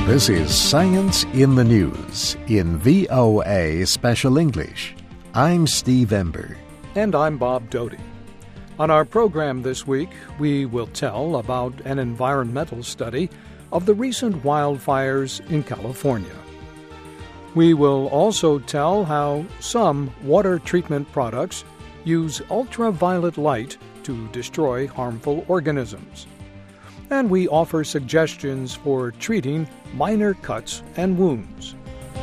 This is Science in the News in VOA Special English. I'm Steve Ember. And I'm Bob Doty. On our program this week, we will tell about an environmental study of the recent wildfires in California. We will also tell how some water treatment products use ultraviolet light to destroy harmful organisms. And we offer suggestions for treating minor cuts and wounds.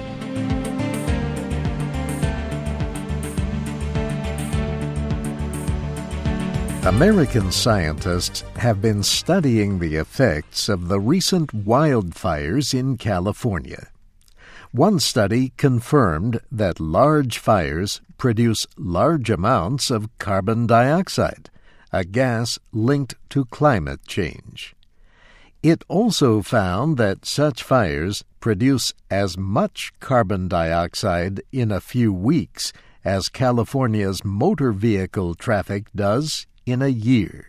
American scientists have been studying the effects of the recent wildfires in California. One study confirmed that large fires produce large amounts of carbon dioxide, a gas linked to climate change. It also found that such fires produce as much carbon dioxide in a few weeks as California's motor vehicle traffic does in a year.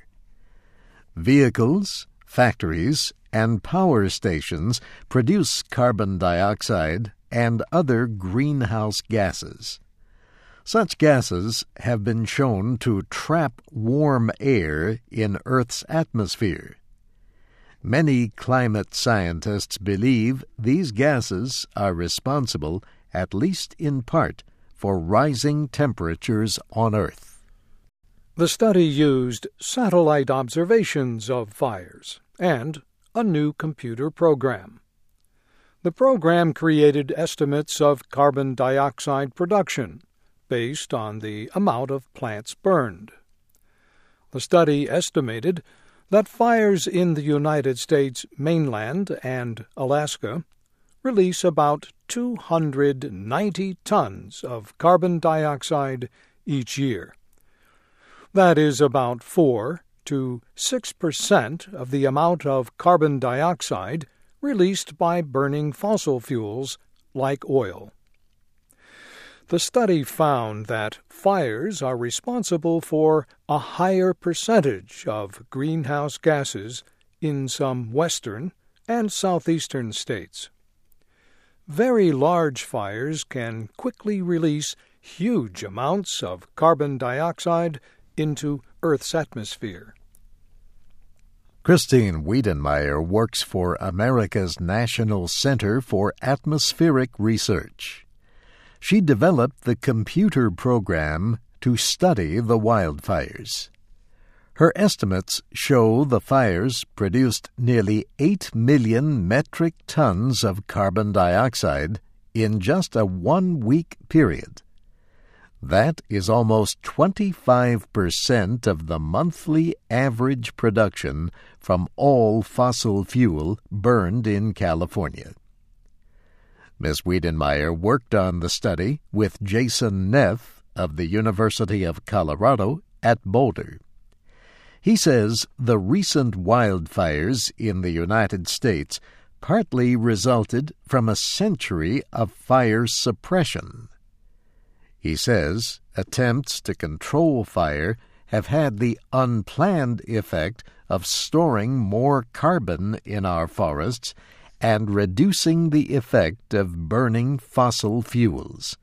Vehicles, factories, and power stations produce carbon dioxide and other greenhouse gases. Such gases have been shown to trap warm air in Earth's atmosphere. Many climate scientists believe these gases are responsible, at least in part, for rising temperatures on Earth. The study used satellite observations of fires and a new computer program. The program created estimates of carbon dioxide production based on the amount of plants burned. The study estimated that fires in the United States mainland and Alaska release about 290 tons of carbon dioxide each year. That is about 4 to 6% of the amount of carbon dioxide released by burning fossil fuels like oil. The study found that fires are responsible for a higher percentage of greenhouse gases in some western and southeastern states. Very large fires can quickly release huge amounts of carbon dioxide into Earth's atmosphere. Christine Wiedenmeyer works for America's National Center for Atmospheric Research. She developed the computer program to study the wildfires. Her estimates show the fires produced nearly 8 million metric tons of carbon dioxide in just a 1-week period. That is almost 25% of the monthly average production from all fossil fuel burned in California. Ms. Wiedenmeyer worked on the study with Jason Neff of the University of Colorado at Boulder. He says the recent wildfires in the United States partly resulted from a century of fire suppression. He says attempts to control fire have had the unplanned effect of storing more carbon in our forests and reducing the effect of burning fossil fuels.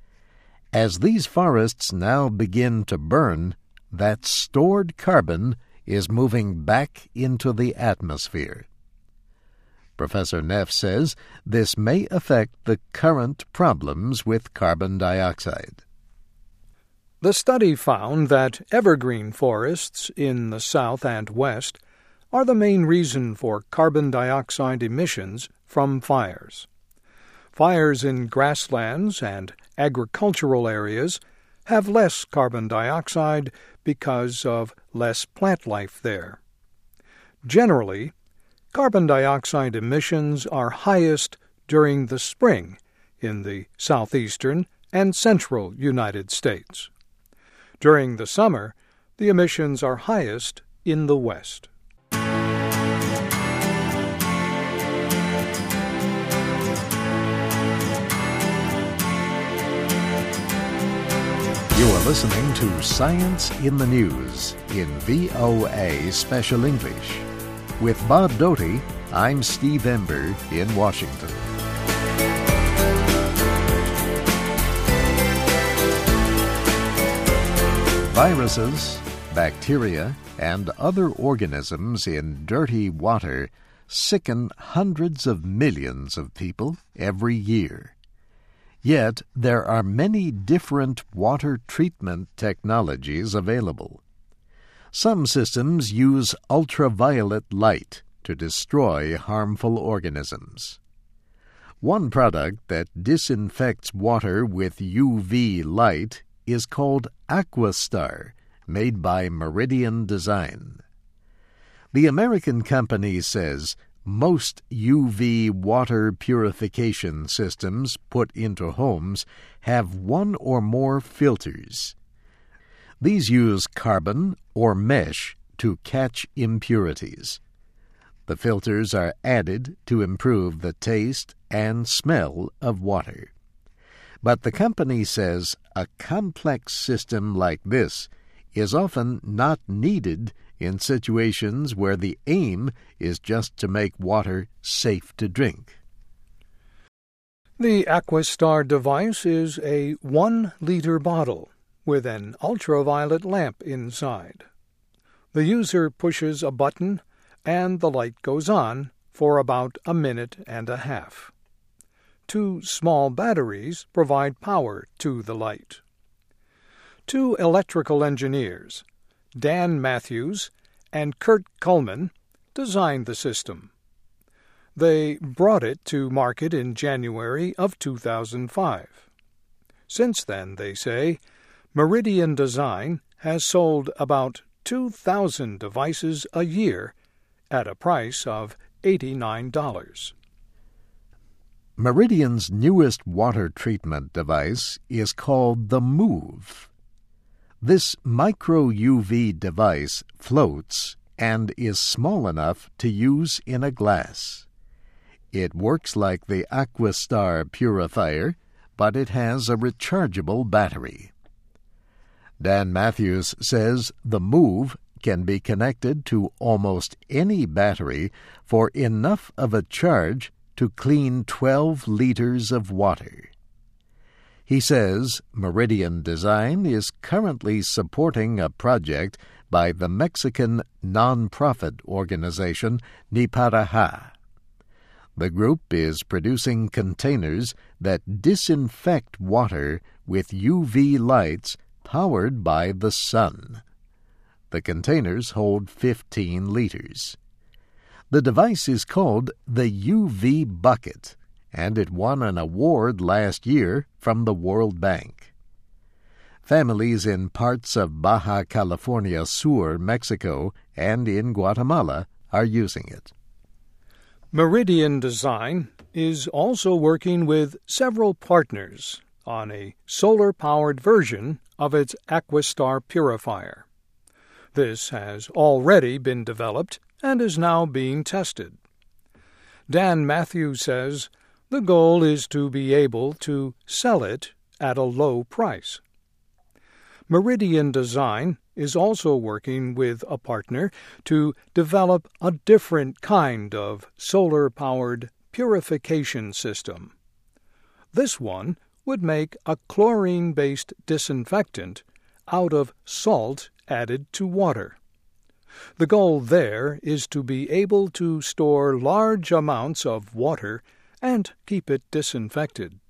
As these forests now begin to burn, that stored carbon is moving back into the atmosphere. Professor Neff says this may affect the current problems with carbon dioxide. The study found that evergreen forests in the south and west are the main reason for carbon dioxide emissions from fires. Fires in grasslands and agricultural areas have less carbon dioxide because of less plant life there. Generally, carbon dioxide emissions are highest during the spring in the southeastern and central United States. During the summer, the emissions are highest in the west. You are listening to Science in the News in VOA Special English. With Bob Doty, I'm Steve Ember in Washington. Viruses, bacteria, and other organisms in dirty water sicken hundreds of millions of people every year. Yet there are many different water treatment technologies available. Some systems use ultraviolet light to destroy harmful organisms. One product that disinfects water with UV light is called Aquastar, made by Meridian Design. The American company says most UV water purification systems put into homes have one or more filters. These use carbon or mesh to catch impurities. The filters are added to improve the taste and smell of water. But the company says a complex system like this is often not needed in situations where the aim is just to make water safe to drink. The Aquastar device is a 1-liter bottle with an ultraviolet lamp inside. The user pushes a button and the light goes on for about a minute and a half. 2 small batteries provide power to the light. 2 electrical engineers, Dan Matthews and Kurt Kuhlman, designed the system. They brought it to market in January of 2005. Since then, they say, Meridian Design has sold about 2,000 devices a year at a price of $89. Meridian's newest water treatment device is called the Move. This micro-UV device floats and is small enough to use in a glass. It works like the Aquastar purifier, but it has a rechargeable battery. Dan Matthews says the Move can be connected to almost any battery for enough of a charge to clean 12 liters of water. He says Meridian Design is currently supporting a project by the Mexican non-profit organization Niparaha. The group is producing containers that disinfect water with UV lights powered by the sun. The containers hold 15 liters. The device is called the UV Bucket, and it won an award last year from the World Bank. Families in parts of Baja California Sur, Mexico, and in Guatemala are using it. Meridian Design is also working with several partners on a solar-powered version of its Aquastar purifier. This has already been developed and is now being tested. Dan Matthews says the goal is to be able to sell it at a low price. Meridian Design is also working with a partner to develop a different kind of solar-powered purification system. This one would make a chlorine-based disinfectant out of salt added to water. The goal there is to be able to store large amounts of water and keep it disinfected.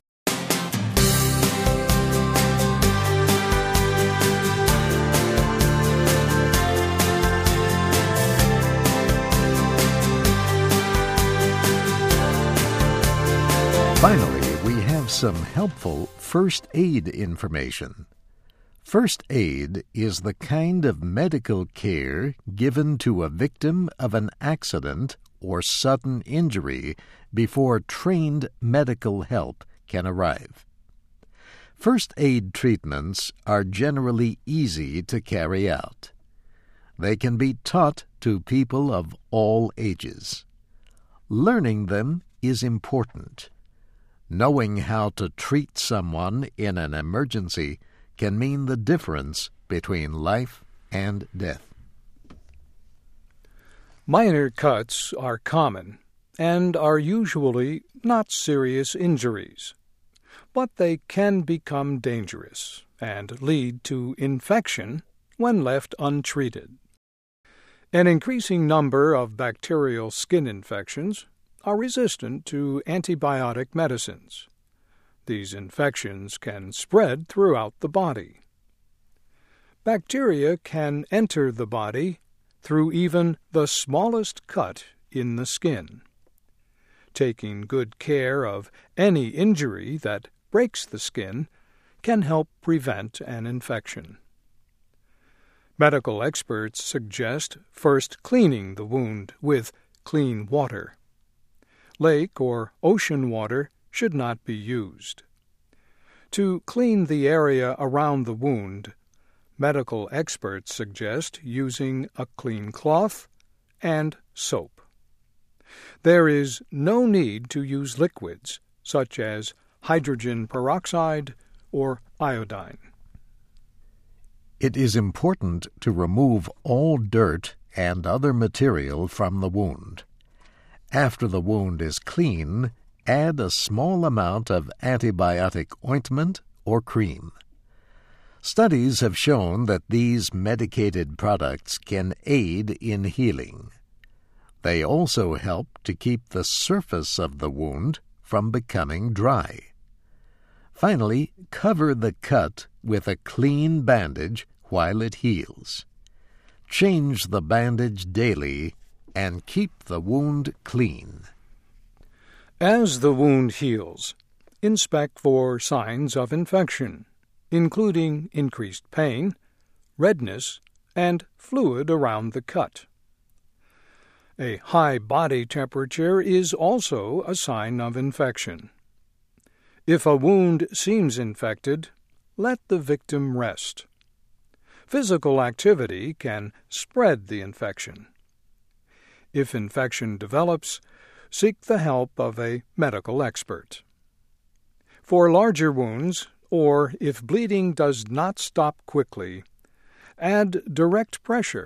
Finally, we have some helpful first aid information. First aid is the kind of medical care given to a victim of an accident or sudden injury before trained medical help can arrive. First aid treatments are generally easy to carry out. They can be taught to people of all ages. Learning them is important. Knowing how to treat someone in an emergency can mean the difference between life and death. Minor cuts are common and are usually not serious injuries, but they can become dangerous and lead to infection when left untreated. An increasing number of bacterial skin infections are resistant to antibiotic medicines. These infections can spread throughout the body. Bacteria can enter the body through even the smallest cut in the skin. Taking good care of any injury that breaks the skin can help prevent an infection. Medical experts suggest first cleaning the wound with clean water. Lake or ocean water should not be used. To clean the area around the wound, medical experts suggest using a clean cloth and soap. There is no need to use liquids such as hydrogen peroxide or iodine. It is important to remove all dirt and other material from the wound. After the wound is clean, add a small amount of antibiotic ointment or cream. Studies have shown that these medicated products can aid in healing. They also help to keep the surface of the wound from becoming dry. Finally, cover the cut with a clean bandage while it heals. Change the bandage daily and keep the wound clean. As the wound heals, inspect for signs of infection, including increased pain, redness, and fluid around the cut. A high body temperature is also a sign of infection. If a wound seems infected, let the victim rest. Physical activity can spread the infection. If infection develops, seek the help of a medical expert. For larger wounds, or if bleeding does not stop quickly, add direct pressure.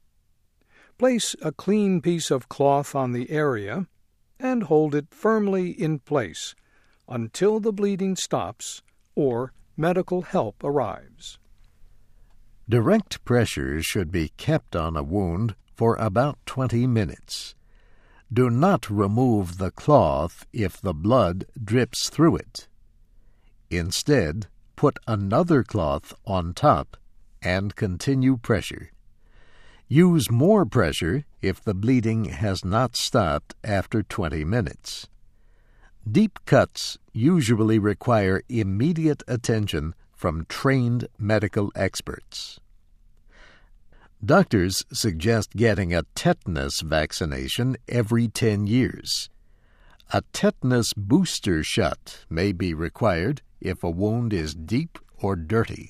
Place a clean piece of cloth on the area and hold it firmly in place until the bleeding stops or medical help arrives. Direct pressure should be kept on a wound for about 20 minutes. Do not remove the cloth if the blood drips through it. Instead, put another cloth on top and continue pressure. Use more pressure if the bleeding has not stopped after 20 minutes. Deep cuts usually require immediate attention from trained medical experts. Doctors suggest getting a tetanus vaccination every 10 years. A tetanus booster shot may be required if a wound is deep or dirty.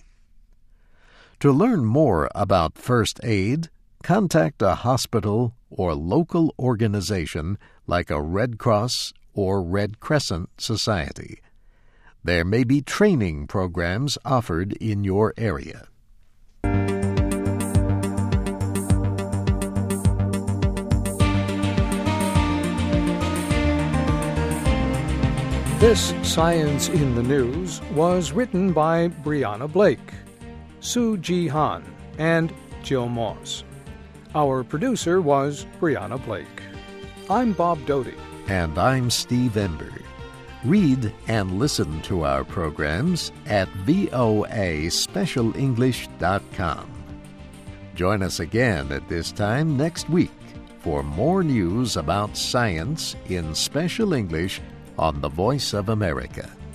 To learn more about first aid, contact a hospital or local organization like a Red Cross or Red Crescent Society. There may be training programs offered in your area. This Science in the News was written by Brianna Blake, Sue Ji Han, and Jill Moss. Our producer was Brianna Blake. I'm Bob Doty. And I'm Steve Ember. Read and listen to our programs at voaspecialenglish.com. Join us again at this time next week for more news about science in special English on the Voice of America.